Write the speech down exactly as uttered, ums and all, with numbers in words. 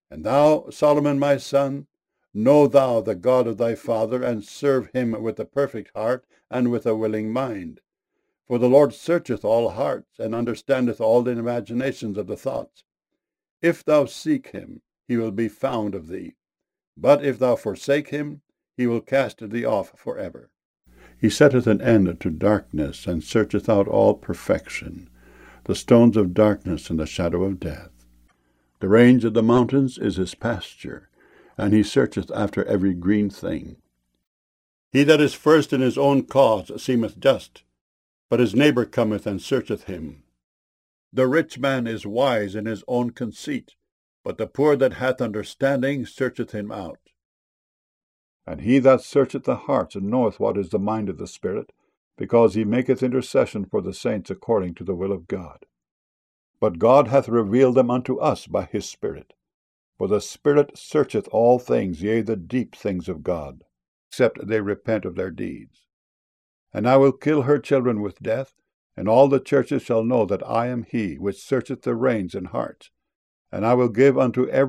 And thou, Solomon my son, know thou the God of thy father, and serve him with a perfect heart and with a willing mind. For the Lord searcheth all hearts, and understandeth all the imaginations of the thoughts. If thou seek him, he will be found of thee. But if thou forsake him, he will cast thee off for ever. He setteth an end to darkness, and searcheth out all perfection, the stones of darkness and the shadow of death. The range of the mountains is his pasture, and he searcheth after every green thing. He that is first in his own cause seemeth just, but his neighbor cometh and searcheth him. The rich man is wise in his own conceit, but the poor that hath understanding searcheth him out. And he that searcheth the hearts knoweth what is the mind of the Spirit, because he maketh intercession for the saints according to the will of God. But God hath revealed them unto us by his Spirit. For the Spirit searcheth all things, yea, the deep things of God, except they repent of their deeds. And I will kill her children with death, and all the churches shall know that I am he which searcheth the reins and hearts. And I will give unto every